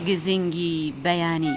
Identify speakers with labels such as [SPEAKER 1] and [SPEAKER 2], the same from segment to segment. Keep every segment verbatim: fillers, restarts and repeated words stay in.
[SPEAKER 1] گزنگی بەیانی.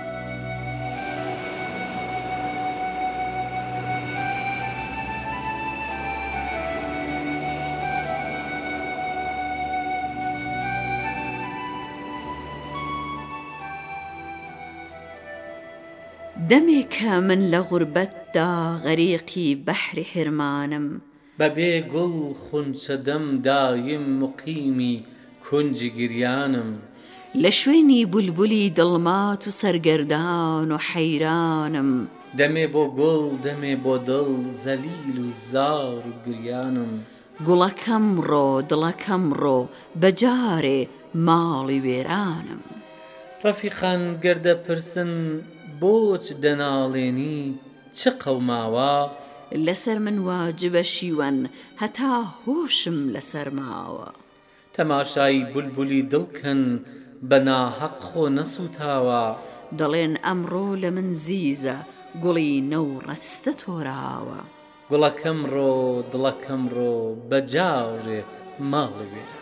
[SPEAKER 1] دەمێکە من لە غوربەتدا غەریقی بەحری حرمانم،
[SPEAKER 2] بەبێ گوڵ خونچە دەم دایم مقیمی کونجی گریانم.
[SPEAKER 1] لە شوێنی بولبولی دڵمات و سەرگەردان و حەیرانم،
[SPEAKER 2] دەمێ بۆ گوڵ دەمێ بۆ دڵ زەلیل و زار و گریانم.
[SPEAKER 1] گوڵەکەم ڕۆ دڵەکەم ڕۆ بەجارێ ماڵی وێرانم.
[SPEAKER 2] ڕەفیقان گەردە پرسن بۆچ دەناڵێنی چ قەوماوە؟
[SPEAKER 1] لەسەر من واجبە شیوەن هەتا هۆشم لەسەر ماوە.
[SPEAKER 2] تەماشای بولبولی دڵکەن بە ناحەق خۆ نەسووتاوە.
[SPEAKER 1] دەڵێن ئەمڕۆ لە من زیزە گوڵی نەو ڕەستە تۆراوە.
[SPEAKER 2] گوڵەکەم ڕۆ دڵەکەم ڕۆ بەجارێ ماڵی وێرانم.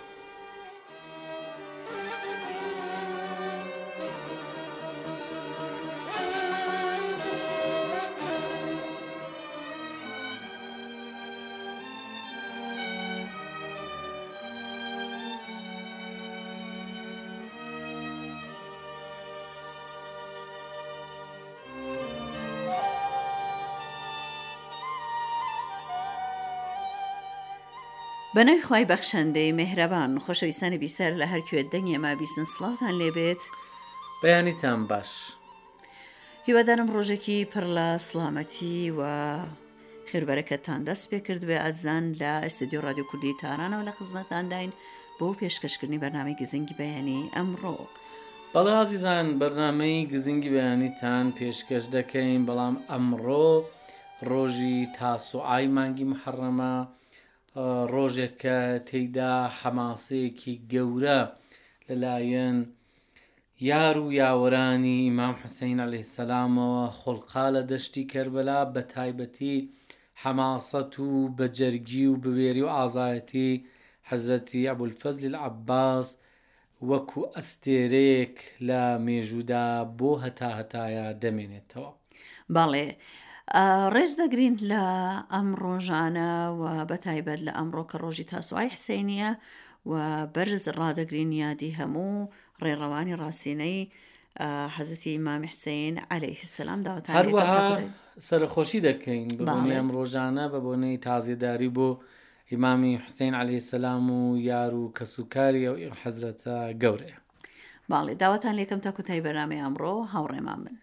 [SPEAKER 1] بەناوی خوای بەخشەندەی مێهرەبان خۆشەویستانی بیسەر لە هەر کوێ دەنگێ ما بیستن سڵاوتان لێبێت.
[SPEAKER 2] بەیانیتان باش.
[SPEAKER 1] هیوادارم ڕۆژێکی پڕ لە سڵامەتی و خێربەرەکەتان دەست پێ کرد بێ. ئەزان لە ئەستودیۆ ڕادیۆ کوردی تارانەوە لە خزمەتانداین بۆ پێشکەشکردنی بەرنامەی گزنگی بەیانی ئەمڕۆ.
[SPEAKER 2] بەڵێ ئازیزان، بەرنامەی گزنگی بەیانیتان پێشکەش دەکەین، بەڵام ئەمڕۆ ڕۆژی تاسوعای مانگی محەڕەمە، ڕۆژێک کە تێیدا حەماسەیەکی گەورە لەلایەن یار و یاوەرانی ئیمام حوسەین عەلەیهی سەلامەوە خۆڵقا لە دەشتی کەربەلا، بە تایبەتی حەماسەت و بەجەرگی و بوێری و ئازایەتی حەزرەتی ئەبولفەزلی العەباس وەکو ئەستێرەیەک لە مێژوودا بۆ هەتا هەتایە دەمێنێتەوە.
[SPEAKER 1] باڵێ ڕێز دەگرین لە ئەم ڕۆژانە و بەتایبەت لە ئەمڕۆ کە ڕۆژی تاسوعای حسەینیە و بەرز ڕادەگرین یادی هەموو ڕێڕەوانی ڕاستینەی حەزرەتی ئیمامی حوسەین عەلەیهی سەلام. داواتان
[SPEAKER 2] هەروەها سەرخۆشی دەکەین بە بۆنەی ئەم ڕۆژانە، بە بۆنەی تازیێداری بۆ ئیمامی حوسەین عەلەیهی سەلام و یار و کەسوکاری ئەو حەزرەتە گەورەیە.
[SPEAKER 1] باڵێ داواتان لێکەم تا کوتای بەرنامەی ئەمڕۆ هاوڕێمان بن.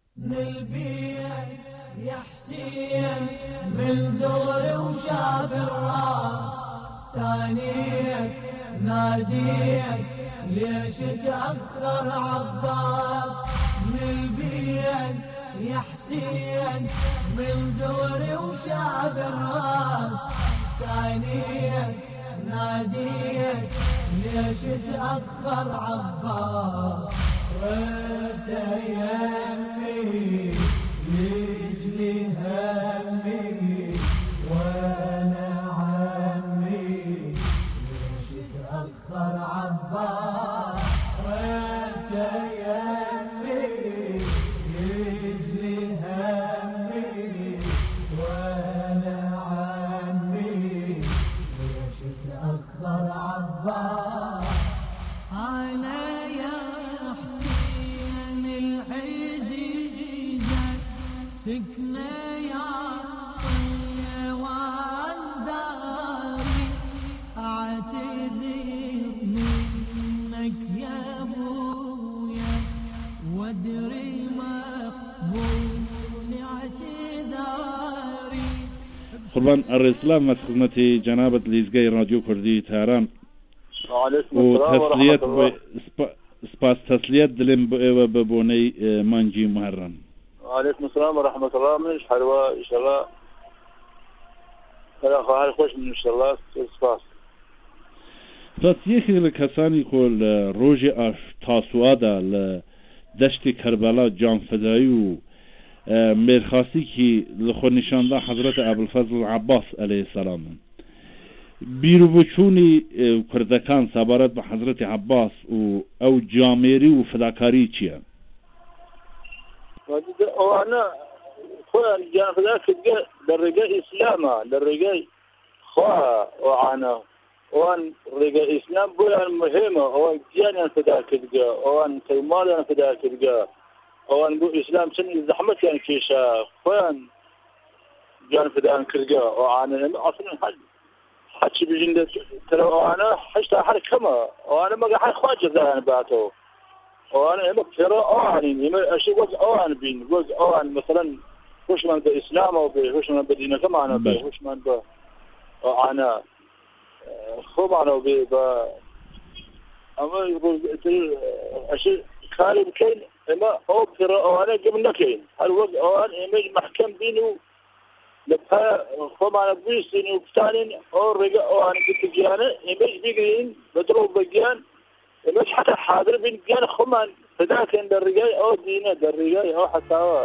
[SPEAKER 3] يا حسين من زور وشاف الراس ثانيك ناديك ليش تأخر عباس من البيت يا حسين من زور وشاف الراس ثانيك ناديك ليش تأخر عباس ريت يمي يجلي همي وانا عمي ليش تأخر عباس ريت يمي يجلي همي وانا عمي ليش تأخر عباس. انا يا حسين الحزي سكنة يا صيوان داري اعتذر منك يا ابويا وادري مقبول اعتذاري.
[SPEAKER 4] قربان الرسلام از خدمت جنابت لیزگای رادیو کردی تهران و تسلیت سپاس تسلیت دلم ببونی مانجی محرم.
[SPEAKER 5] وعليكم السلام ورحمة الله. منش حلوة إن شاء الله. خلا خواهر خوش من إن شاء الله. سپاس.
[SPEAKER 4] پس یکی ل کسانی کل روز اش تاسوعادا ل دشت کربلا جان فدایی و مرخاصی کی لخو نشانده حضرت ابوالفضل العباس علیه السلام بیرروبچوونی کوردەکان سابارەت بە حەزرەتی عەباس و ئەو جامێری و فداکاری چییە؟
[SPEAKER 5] ئەوانە خۆیان گیان فدا کردگە لە ڕێگەی ئیسلامە لە ڕێگەی خوا ئەوانە ئەوان ڕێگەی ئیسلام بۆیان مهمە ئەوان گیانیان فدا کردگە ئەوان کەماڵیان فدا کردگە ئەوان بۆ ئیسلام چەندی زەحمەتیان کێشە خۆیان گیان فدایان کردگە ئەوانە ئێمە ئەسڵەن حەج حەچی بژین ترە ئەوانە هەشتا هەر کەمە ئەوانە مەگە هەر خوا جەزایان باتەوە ئەوانە ئێمە پێڕە ئەوانین ئێمە ئەشی وەک ئەوان بین وەک ئەوان مەسەڵەن هۆشمان بە ئیسلامەوە بێ هۆشمان بە دینەکەمانە بێ هۆشمان بە ئەوانە خۆمانەوە بێ بە ئەمە ئەشی کاری بکەین ئێمە ئەو پێڕە ئەوانە گەم نەکەین هەر وەک ئەوان ئێمەش مەحکەم بین و لە خۆمانە بویستین و بتانین ئەو ڕێگە ئەوانە گیانە ئێمەش بیگرین بە دڵ بە گیان ئێمەش حتا حاضر بین گیانە خۆمان فداکەین لە ڕێگای ئەو دینە لە ڕێگای ئەو حەساوە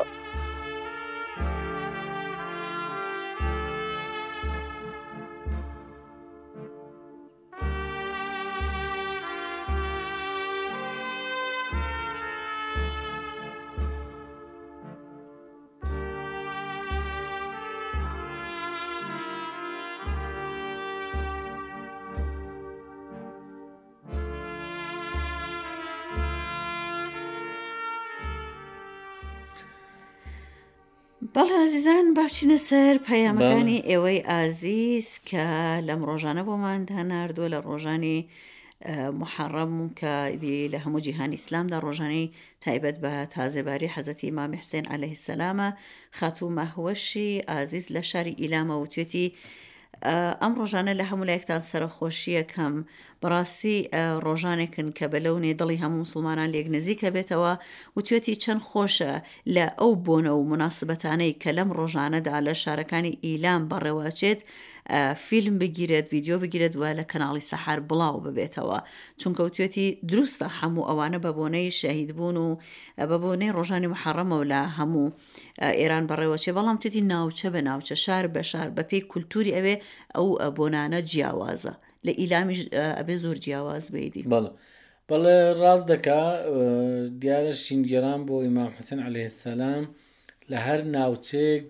[SPEAKER 1] بەڵێ ئازیزان باچینە سەر پەیامەکانی ئێوەی ئازیز کە لەم ڕۆژانە بۆمان هەناردووە لە ڕۆژانی محەڕەم کە لە هەموو جیهانی ئیسلامدا ڕۆژانەی تایبەت بە تازێباری حەزەتی ئیمامی حوسێن عەلەیهی سەلامە. خاتوو مەهوەشی ئازیز لە شاری ئیلامە وتوێتی ئەم ڕۆژانە لە هەموو لایەکتان سەرخۆشیە کەم بەڕاستی ڕۆژانێکن کە بەلەونێ دڵی هەموو مسلمانان لێک نزیکە بێتەوە وتوێتی چەند خۆشە لە ئەو بۆنە و مناسبەتانەی کە لەم ڕۆژانەدا لە شارەکانی ئیلام بەڕێواچێت فیلم بگیرێت ڤیدیۆ بگیرێت وە لە کەناڵی سەحار بڵاو ببێتەوە چونکە وتوێتی دروستە هەموو ئەوانە بە بۆنەی شەهید بوون و بە بۆنەی ڕۆژانی محەڕەمە و لە هەموو ئێران بەڕێوەچێ بەڵام توێتی ناوچە بە ناوچە شار بە شار بەپێی کولتوری ئەوێ ئەو بۆنانە جیاوازە لە ئیلامیش ئەبێ زۆر جیاواز بێدی
[SPEAKER 2] بەڵێ ڕاست دەکا دیارە شینگەران بۆ ئیمام حوسێن عەلەیهی سەلام لە هەر ناوچێک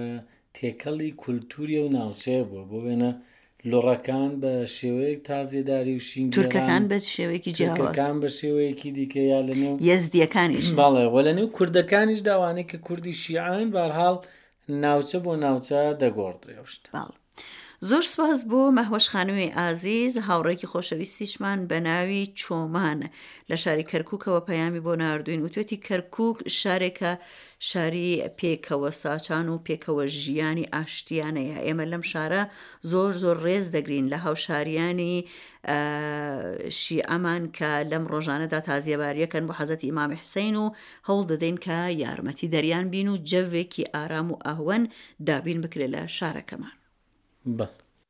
[SPEAKER 2] تێکەڵی کولتوری و ناوچەیە بووە بۆ وێنە لۆڕەکان بە شێوەیەک تازێداری و شینگەران
[SPEAKER 1] تورکەکان بە شێوەیەکی جیاواز
[SPEAKER 2] تورکەکان بە شێوەیەکی دیکە یا لە نێو
[SPEAKER 1] یەزدیەکانیش
[SPEAKER 2] بەڵێ وە لە نێو کوردەکانیش داوانەی کە کوردی شیعان بەهەرحاڵ ناوچە بۆ ناوچە دەگۆڕدرێ شتە.
[SPEAKER 1] زۆر سپاس بۆ مەهوەش خانووی ئازیز هاوڕێکی خۆشەویستیشمان بە ناوی چۆمان لە شاری کەرکووکەوە پەیامی بۆ ناردوین وتوێتی کەرکووک شارێکە شاری پێکەوە ساچان و پێکەوە ژیانی ئاشتیانەیە ئێمە لەم شارە زۆر زۆر ڕێز دەگرین لە هاوشاریانی شیعەمان کە لەم ڕۆژانەدا تازیەباریەکەن بۆ حەزەتی ئیمامی حوسێن و هەوڵ دەدەین کە یارمەتی دەریان بین و جەوێکی ئارام و ئاهوەن دابین بکرێت لە شارەکەمان.
[SPEAKER 2] بله.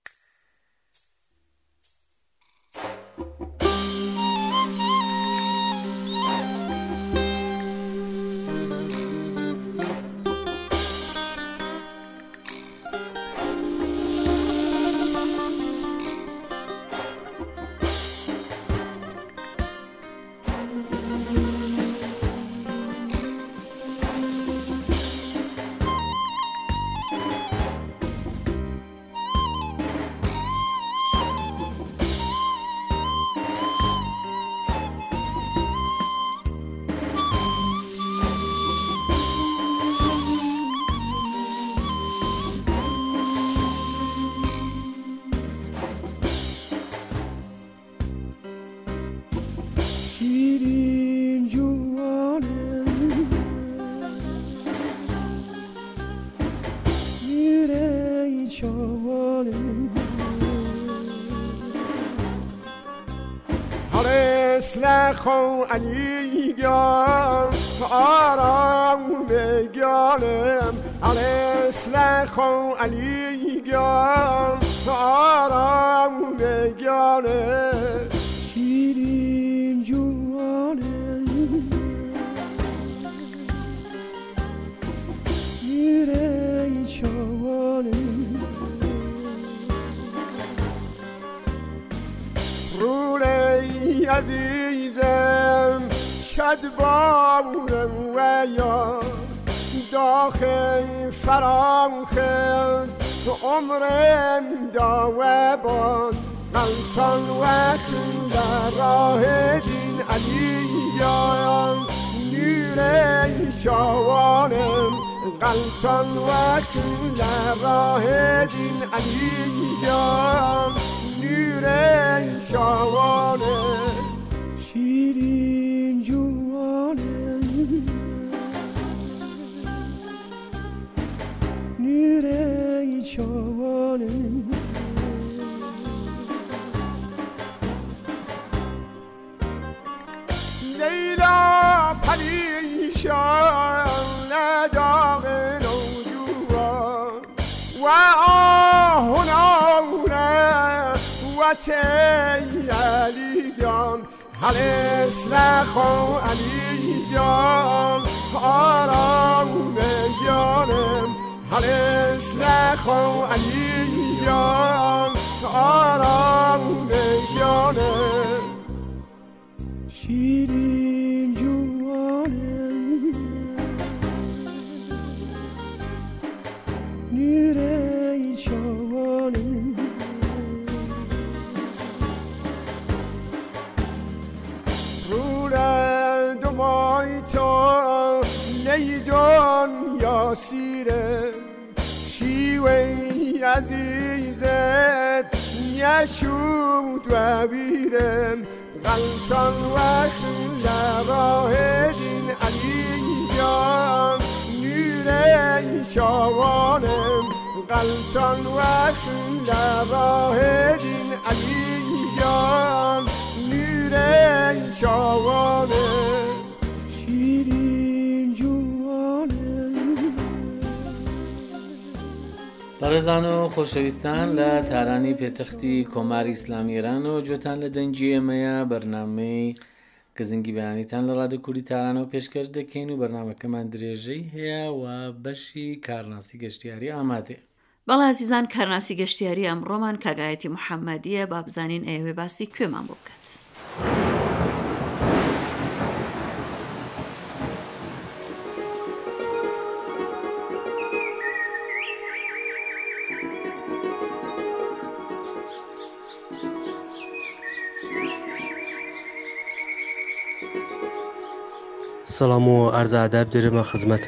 [SPEAKER 6] خو علی گام آرام بگیرم علی خو علی گام آرام بگیرم شیرین جوانم شیرین جوانم عزیزم شد بارم و یا داخل فراخل عمرم داوه باد غلطان وقت در راه دین علی جان نور شوانم غلطان وقت در راه دین علی جان نور شوانم شیرین جوانم نور شوانم لیلا پریشان نداغ نوجوان و آهنانه و تی علی جان حلس لخو علی جان آرام جانم حلس لخو علی جان آرام جانم شیرین جوانم نور شوانم رول دمای تو لیدون یا سیره شیوی عزیزت یشود و بیرم غلطان وقت لراه دین علی جان نور شوانم غلطان وقت لراه دین علی جان نور شوانم شیرین جوانم
[SPEAKER 2] بەڕێزان و خۆشەویستان لە تارانی پێتەختی کۆماری ئیسلامی ئێران و جۆتان لە دەنگی ئێمەیە بەرنامەی گزنگی بەیانیتان لە ڕادیۆ کوردی تارانەوە پێشکەش دەکەین و بەرنامەکەمان درێژەی هەیە و بەشی کارناسی گەشتیاری ئامادێ.
[SPEAKER 1] بەڵێ عزیزان کارناسی گەشتیاری ئەمڕۆمان کاگایەتی محەممەدیە با بزانین ئێوێ باسی کوێمان بۆ بکات.
[SPEAKER 7] سلام و عرض ادب دارم خدمت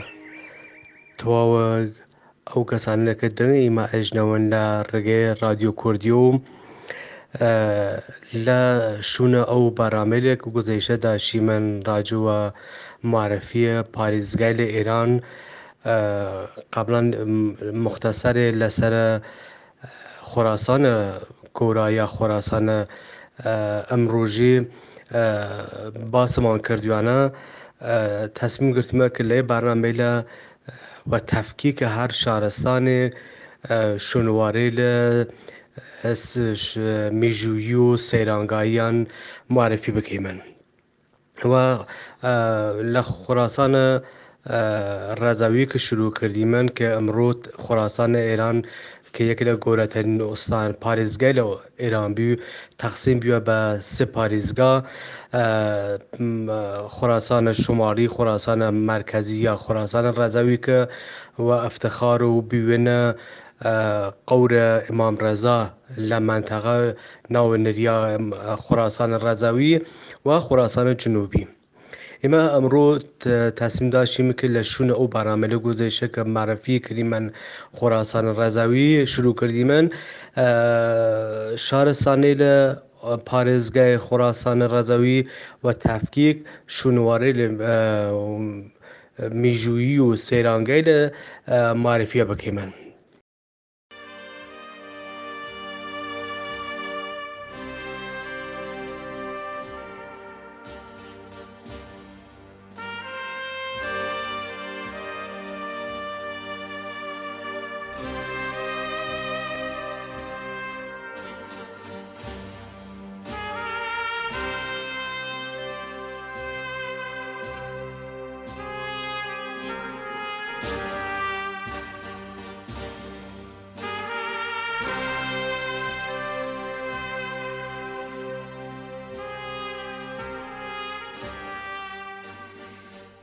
[SPEAKER 7] تواو او کسانی که دنگی ما اجنون لرگه رادیو کوردیو لا شونه او برامج که گزارش داشتی من راجع معرفی پاریزگاه ایران قبلا مختصر لسر خراسان کورا یا خراسان امروزی باسمان کردیانه تصمیم گرفتیم که لی برنامه ل و تفکیک هر شهرستان شنواری ل میجویی و سیرانگاییان معرفی بکیمن و لخراسان رضوی که شروع کردیمن که امروز خراسان ایران که یکی از گورترین استان پاریزگاه ایران بی تقسیم بیو به سه پاریزگاه خراسان شمالی، خراسان مرکزی یا خراسان رضوی که و افتخار و بیوین قور امام رضا لمنطقه ناو نریا خراسان رضوی و خراسان جنوبی. اما امروز تصمیم داشتیم که لشون او برنامه گذاشته که معرفی کردیم خراسان رضوی شروع کردیم شهرستانی ل پارێزگای خراسان رضوی و تفکیک شنواری میجویی و سیرانگای ل معرفی بکیمن.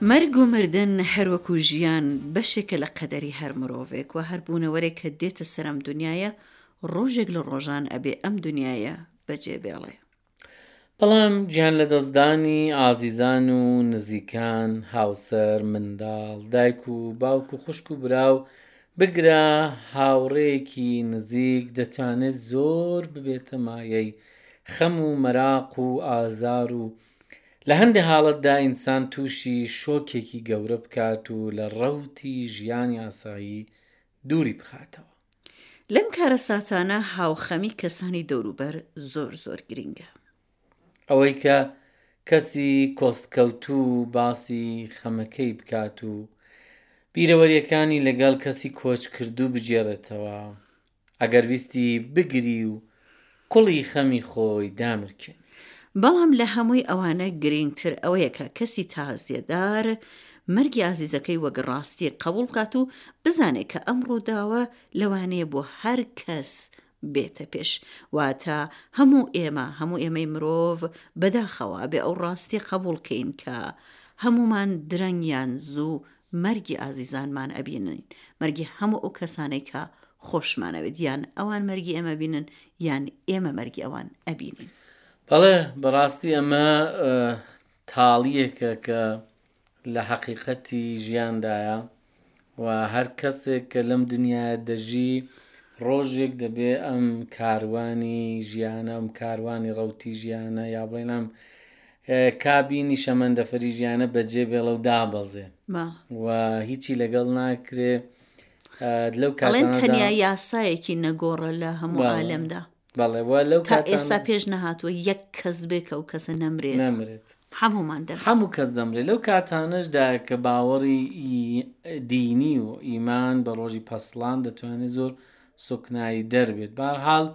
[SPEAKER 1] مەرگ و مردن هەروەکو ژیان بەشێکە لە قەدەری هەر مرۆڤێک و هەر بوونەوەرێک کە دێتە سەر ئەم دنیاە ڕۆژێک لە ڕۆژان ئەبێ ئەم دنیاە بەجێ بێڵێ.
[SPEAKER 2] بەڵام گیان لە دەستدانی ئازیزان و نزیکان، هاوسەر، منداڵ، دایک و باوک و خوشک و براو بگرە هاوڕێیەکی نزیک دەتوانێت زۆر ببێتە مایەی خەم و مەراق و ئازار و لە هەندێک حاڵەتدا ئینسان تووشی شۆکێکی گەورە بکات و لە ڕەوتی ژیانی ئاسایی دووری بخاتەوە.
[SPEAKER 1] لەم کارە ساتانە هاوخەمی کەسانی دەوروبەر زۆر زۆر گرنگە.
[SPEAKER 2] ئەوەی کە کەسی کۆستکەوتوو باسی خەمەکەی بکات و بیرەوەریەکانی لەگەڵ کەسی کۆچ کردو بجێڕێتەوە ئەگەر ویستی بگری و کوڵی خەمی خۆی دامرکێن.
[SPEAKER 1] بەڵام لە هەمووی ئەوانە گرنگتر ئەوەیە کە کەسی تازیەدار مەرگی ئازیزەکەی وەک ڕاستی قبول بکات و بزانێت کە ئەم ڕووداوە لەوانەیە بۆ هەر کەس بێتە پێش، واتە هەموو ئێمە هەموو ئێمەی مرۆڤ بەداخەوە بێ ئەو ڕاستی قبول کەین کە هەمومان درەنگیان زوو مەرگی ئازیزانمان ئەبینن، مەرگی هەموو ئەو کەسانەی کە خۆشمانەوێت، یان ئەوان مەرگی ئێمە بینن یان ئێمە مەرگی ئەوان ئەبینین.
[SPEAKER 2] بەڵێ بەڕاستی ئەمە تاڵیەکە کە لە حەقیقەتی ژیاندایە و هەر کەسێک کە لەم دنیاە دەژی ڕۆژێک دەبێ ئەم کاروانی ژیانە، ئەم کاروانی ڕەوتی ژیانە یا بڵێن ئەم کابینی شەمەندەفەری ژیانە بەجێ بێڵە و دابەزێ و هیچی لەگەڵ ناکرێ. لەو
[SPEAKER 1] کاتڵێن تەنیا یاسایەکی نەگۆڕە لە هەموو عالەمدا.
[SPEAKER 2] بەڵێ لەو
[SPEAKER 1] تا ئێستا پێش نەهاتوە یەک کەس بێ کە ئەو کەسە نەمرێت
[SPEAKER 2] نەمرێت
[SPEAKER 1] هەمومان دەر
[SPEAKER 2] هەموو کەس دەمرێت. لەو کاتانەشدا کە باوەڕی دینی و ئیمان بە ڕۆژی پەسڵان دەتوانێت زۆر سوکنایی دەربێت. بەهەرحاڵ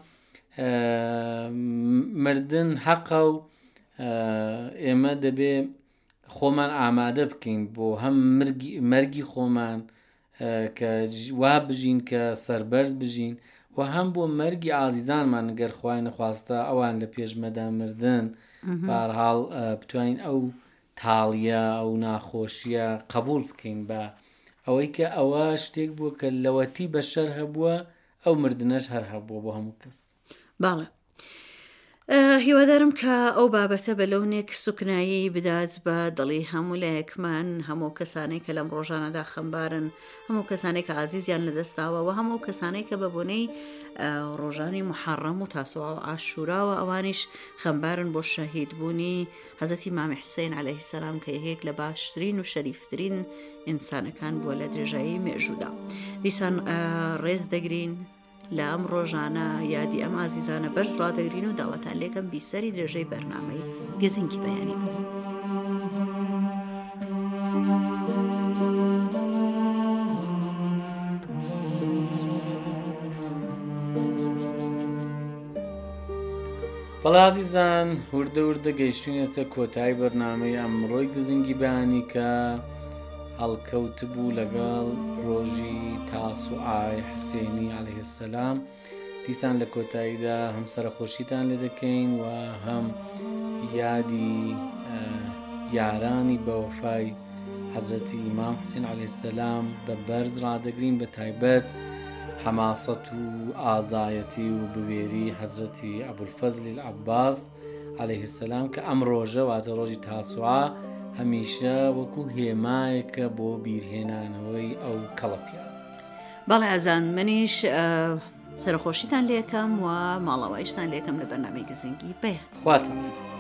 [SPEAKER 2] مردن حەقە و ئێمە دەبێ خۆمان ئامادە بکەین بۆ هەم مەرگی خۆمان کە وا بژین کە سەربەرز بژین و هەم بۆ مەرگی ئازیزانمان گەر خوای نەخواستە ئەوان لە پێشمەدا مردن بەهەرحاڵ بتوانین ئەو تاڵیە ئەو ناخۆشیە قبول بکەین بە ئەوەی کە ئەوە شتێک بووە کە لەوەتی بەشەر هەبووە ئەو مردنەش هەر هەبووە بۆ هەموو کەس.
[SPEAKER 1] باڵێ هیوادارم کە ئەو بابەتە بە لەونێک سوکنایی بدات بە دڵی هەموو لایەکمان، هەموو کەسانەی کە لەم ڕۆژانەدا خەمبارن، هەموو کەسانێک کە ئازیزیان لەدەستاوە و هەموو کەسانەی کە بە بۆنەی ڕۆژانی محەڕەم و تاسوعا و ئاشوراوە ئەوانیش خەمبارن بۆ شەهیدبوونی حەزەتی مامی حسێن عەلەیهی سەلام کە یەکێک لە باشترین و شەریفترین ئینسانەکان بووە لە درێژایی مێژوودا. دیسان ڕێز دەگرین لە ئەم ڕۆژانە یادی ئەم ئازیزانە بەرز ڕادەگرین و داوەتان لێکم بیسەری درێژەی بەرنامەی گزنگی بەیانی بن.
[SPEAKER 2] بەڵێ ئازیزان، وردە وردە گەیشتوونێتە کۆتایی بەرنامەی ئەمڕۆی گزنگی بەیانی کە هەڵکەوت بوو لەگەڵ ڕۆژی تاسوعای حسێنی عەلەیهی سەلام. دیسان لە کۆتاییدا هەم سەرخۆشیتان لێ دەکەین و هەم یادی یارانی بەوەفای حەزرەتی ئیمام حوسێن عەلەیهی سەلام بە بەرز ڕادەگرین، بە تایبەت حەماسەت و ئازایەتی و بوێری حەزرەتی ئەبولفەزلی العەباس عەلەیهی سەلام کە ئەم ڕۆژە واتە ڕۆژی تاسوعا هەمیشە وەکو هێمایەکە بۆ بیرهێنانەوەی ئەو کەڵەپیان.
[SPEAKER 1] بەڵێ ئازان، منیش سەرخۆشیتان لێکەم و ماڵەوایشتان لێکەم لە بەرنامەی گزنگی بەیان.
[SPEAKER 2] خواتان